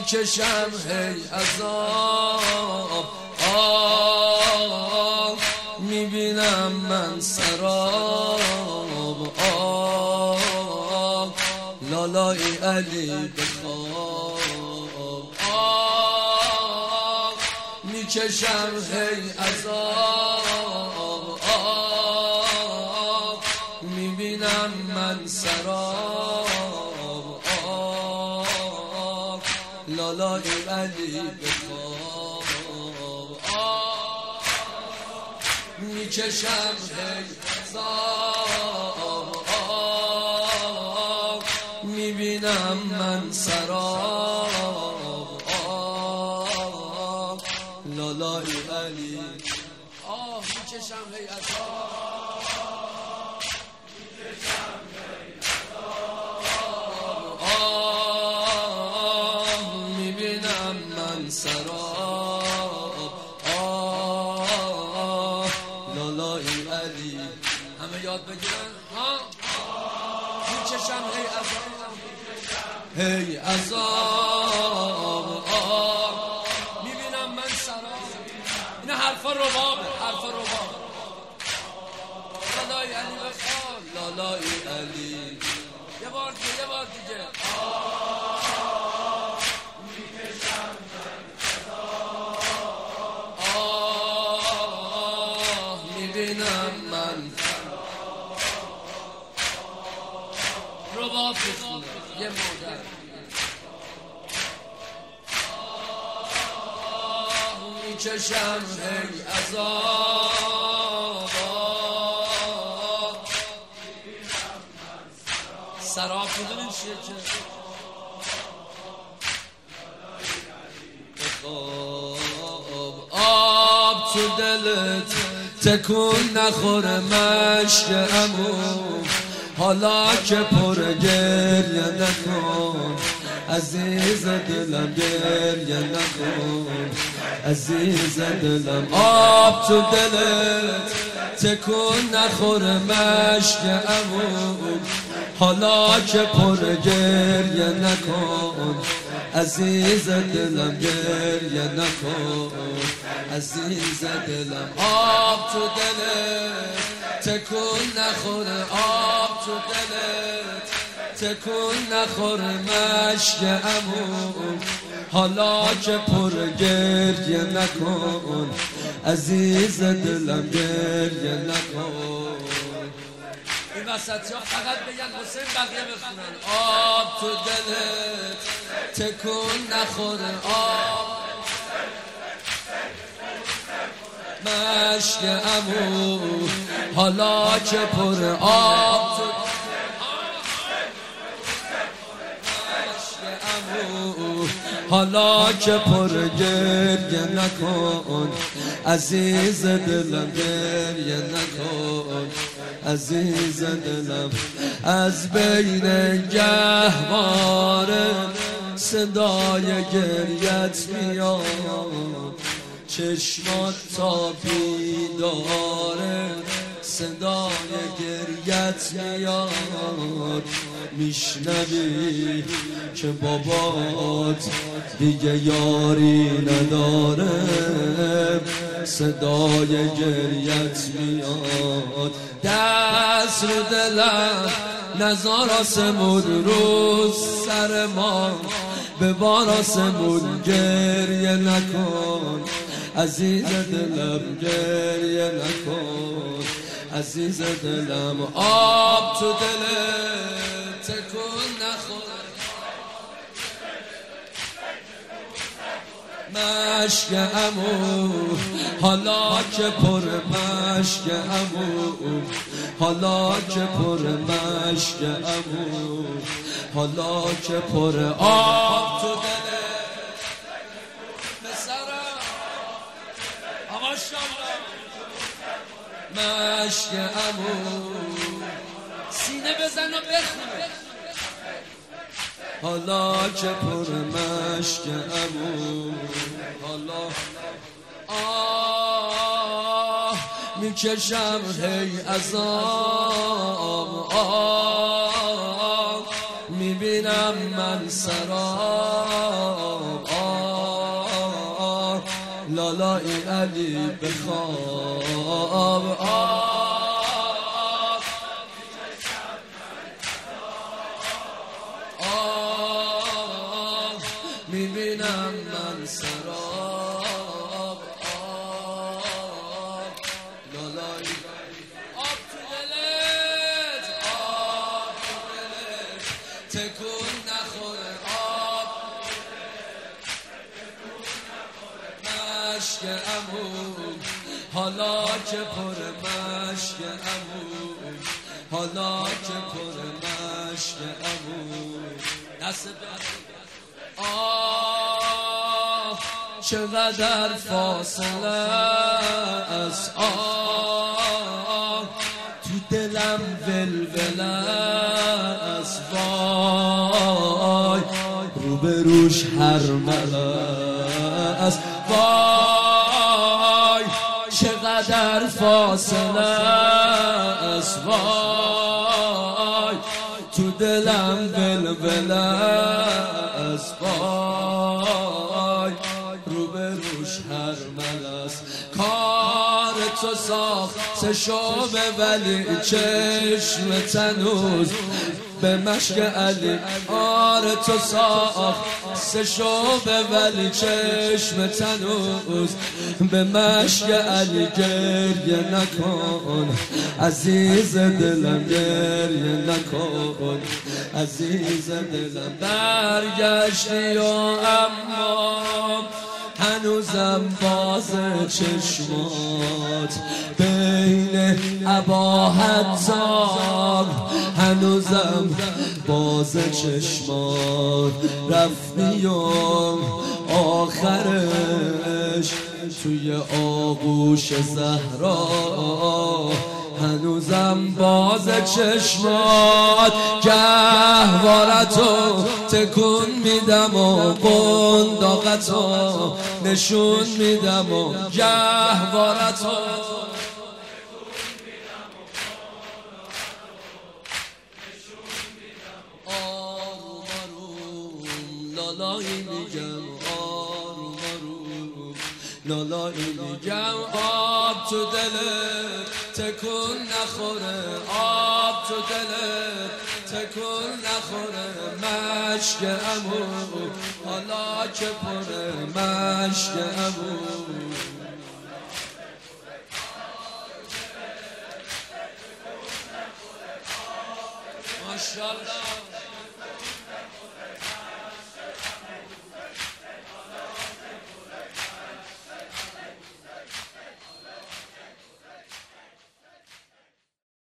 میکشم هی عذاب میبینم من سراب لالای علی بخواب میکشم هی عذاب میبینم من سراب لالای علی بخواب میکشم هی عذاب میبینم من سراب لالای علی میکشم هی عذاب میبینم من سراب لالای علی همه یاد بگیرن میکشم هی عذاب هی عذاب میبینم من سراب این حرفا ربابه لالای علی بخواب لالای علی یه بار دیگه میبینم من رباب بخونه یه مادر میکشم هی عذاب سراب میدونین چیه که آب تو دلت تکون نخوره مشک عمو حالا که پر گریه نکن عزیز دلم گریه نکن عزیز دلم آب تو دلت تکون نخوره مشک عمو حالا که پر گریه نکن عزیز دلم گریه نکن عزیز دلم آب تو دلت تکون نخوره آب تو دلت تکون نخوره مشک عمو حالا که پر گریه نکن عزیز دلم گریه نکن این وسط ها فقط بگن حسین بقیه بخونن آب تو دلت تکون نخوره آب مشک عمو حالا که پر آب تو مشک عمو حالا که پر گریه نکن عزیز دلم گریه نکن عزیز دلم از بین گهواره صدای گریت میاد چشمات تا بیداره صدای گریت میاد میشنوی که بابات دیگه یاری نداره صدای گریت میاد دست رو دلم نزار آسمون رو سر ما به بار آسمون گریه نکن عزیز دلم گریه نکن عزیز دلم آب تو دلت تکون نخور مشک عمو حالا که پر مشک عمو حالا که پر مشک عمو حالا که پر آب تو دلت بسرم آقا شامل مشک عمو سینه بزن و بخونه حالا که پر مشک عمو حالا میکشم هی عذاب میبینم من سراب لالای علی بخواب میبینم من سراب لالای آب تو دلت تکون نخوره آب مشک عمو حالا که پر مشک عمو حالا که پر مشک عمو دست چقدر فاصله از تو دلم ولوله از وای روبروش هرمله از وای چقدر فاصله از وای تو دلم ولوله از وای روبروش هرمله است کار تو ساخت شعبه ولی چشم تنوز به مشک علی آر تو ساخت شعبه ولی چشم تنوز به مشک علی گریه نکن عزیز دلم گریه نکن عزیز دلم برگشتی و اما هنوزم باز چشمات بین ابا حتاب هنوزم باز چشمات رفتی و آخرش توی آغوش زهرا هنوزم باز چشمات گهوارتو تکون میدم و قنداقتو نشون میدم و گهوارتو آروم آروم لالایی میگم آروم آروم لالایی میگم آب تو دلت تکون نخوره آب تو دلت تکون نخوره مشک عمو حالا که پره مشک عمو ماشاءالله